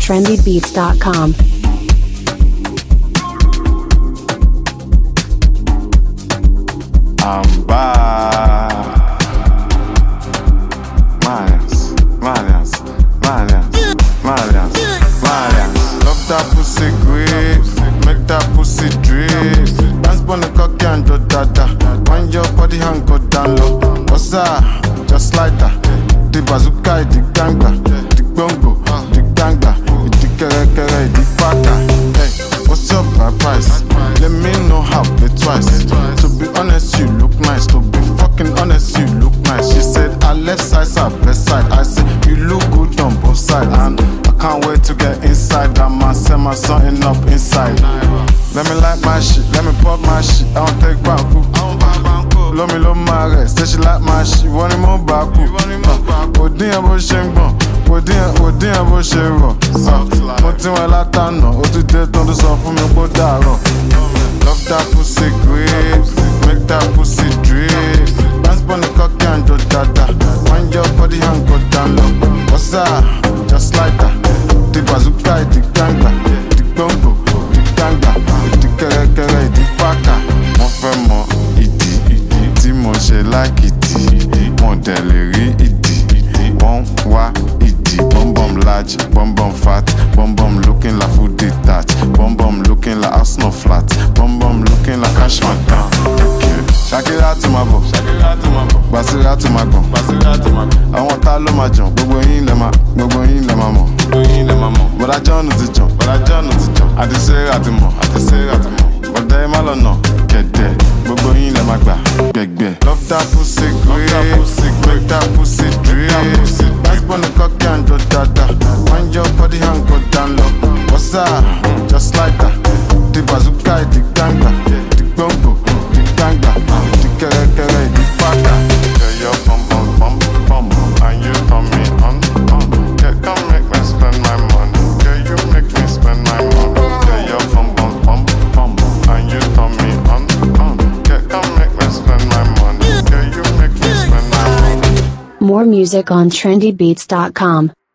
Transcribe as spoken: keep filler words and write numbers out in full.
trendy beats dot com. I'm back. Malians, Malians, Malians, Malians, Malians. Love that pussy grip, make that pussy drip. Dance on the cocky and do dada. When your body hang go down low. What's that? Just like that. The bazooka, the ganga, the bongo, the ganga, the kere kere, the paka. Hey, what's your price? Let me know how pay twice. To be honest, you look nice. To be fucking honest, you look nice. She said, I left side, side, best side. I said, you look good on both sides. And I can't wait to get inside. I'ma set my something up inside. Let me like my shit, let me pop my shit. I don't take banku. Love me, love my rest. Say she like my shit, want him on baku. Odin bo ṣe ń gbọ̀n, Odin Odin bo ṣe rọ̀. Mo ti wọn látànà, ó ti dé tán tó sọ fún mi kó dàrọ̀. Love that pussy grip, make that pussy drip. Dance on the cocky and do dada. When your body hang go down low. What's that? Just like that. The bazooka, the ganga, the bongo, the ganga, the kere kere, the paka. Mo fẹ́ mọ ìdí, tí mo ṣe like ìdí. Mo dẹ̀ lè rí ìdí, wọ́n wá ìdí. Bum bum large, bum bum fat, bum bum looking like food detached. Bum bum looking like house no flat. Bum bum looking like cash man down. Shakira to my bo, Basira to my go, àwọn tá ló máa jàn, gbogbo yín lẹ máa, gbogbo yín lẹ máa mọ̀. Bọ̀dá John ti jàn, bọ̀dá John ti jàn. Àti ṣe àti mọ̀, àti ṣe àti mọ̀. Bọ̀dá ẹ má lọ́nà kẹ̀dẹ̀, gbogbo yín lẹ máa gbà gbẹ̀gbẹ̀. Love that pussy grip, make that pussy drip. Dance on the cocky and do dada. When your body hang go down low. What's that? Just like that. The bazooka, the ganga, the bongo, the ganga, the kere kere, the paka. Yeah, your bum bum bum bum, and you turn me on on. Yeah, come make me spend my money. Yeah, you make me spend my money. Yeah, your bum bum bum bum, and you turn me on on. Yeah, come make me spend my money. Yeah, you make me spend my money. More music on trendy beats dot com.